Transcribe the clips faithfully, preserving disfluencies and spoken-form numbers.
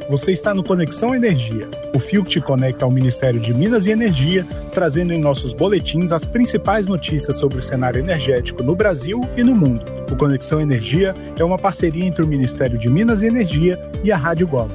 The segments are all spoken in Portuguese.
Você está no Conexão Energia, o fio que te conecta ao Ministério de Minas e Energia, trazendo em nossos boletins as principais notícias sobre o cenário energético no Brasil e no mundo. O Conexão Energia é uma parceria entre o Ministério de Minas e Energia e a Rádio Gov.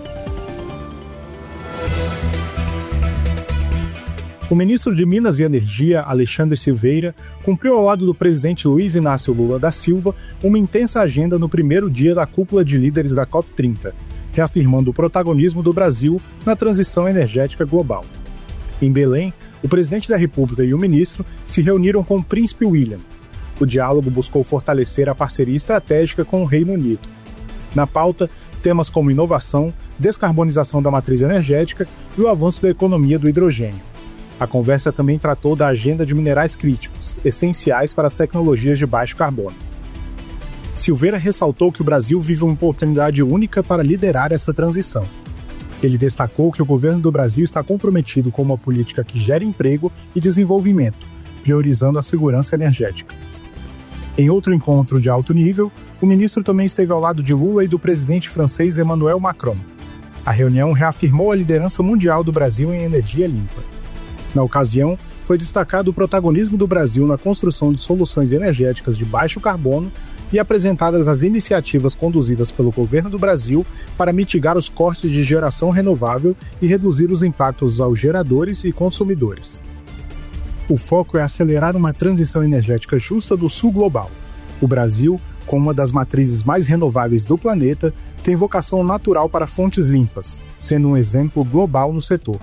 O ministro de Minas e Energia, Alexandre Silveira, cumpriu ao lado do presidente Luiz Inácio Lula da Silva uma intensa agenda no primeiro dia da cúpula de líderes da COP trinta, reafirmando o protagonismo do Brasil na transição energética global. Em Belém, o presidente da República e o ministro se reuniram com o príncipe William. O diálogo buscou fortalecer a parceria estratégica com o Reino Unido. Na pauta, temas como inovação, descarbonização da matriz energética e o avanço da economia do hidrogênio. A conversa também tratou da agenda de minerais críticos, essenciais para as tecnologias de baixo carbono. Silveira ressaltou que o Brasil vive uma oportunidade única para liderar essa transição. Ele destacou que o governo do Brasil está comprometido com uma política que gere emprego e desenvolvimento, priorizando a segurança energética. Em outro encontro de alto nível, o ministro também esteve ao lado de Lula e do presidente francês Emmanuel Macron. A reunião reafirmou a liderança mundial do Brasil em energia limpa. Na ocasião, foi destacado o protagonismo do Brasil na construção de soluções energéticas de baixo carbono e apresentadas as iniciativas conduzidas pelo governo do Brasil para mitigar os cortes de geração renovável e reduzir os impactos aos geradores e consumidores. O foco é acelerar uma transição energética justa do sul global. O Brasil, com uma das matrizes mais renováveis do planeta, tem vocação natural para fontes limpas, sendo um exemplo global no setor.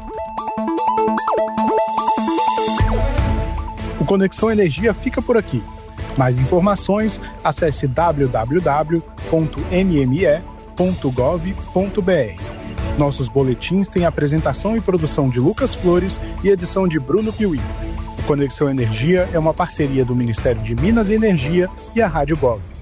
O Conexão Energia fica por aqui. Mais informações, acesse w w w ponto m m e ponto gov ponto b r. Nossos boletins têm apresentação e produção de Lucas Flores e edição de Bruno Piuí. O Conexão Energia é uma parceria do Ministério de Minas e Energia e a Rádio Gov.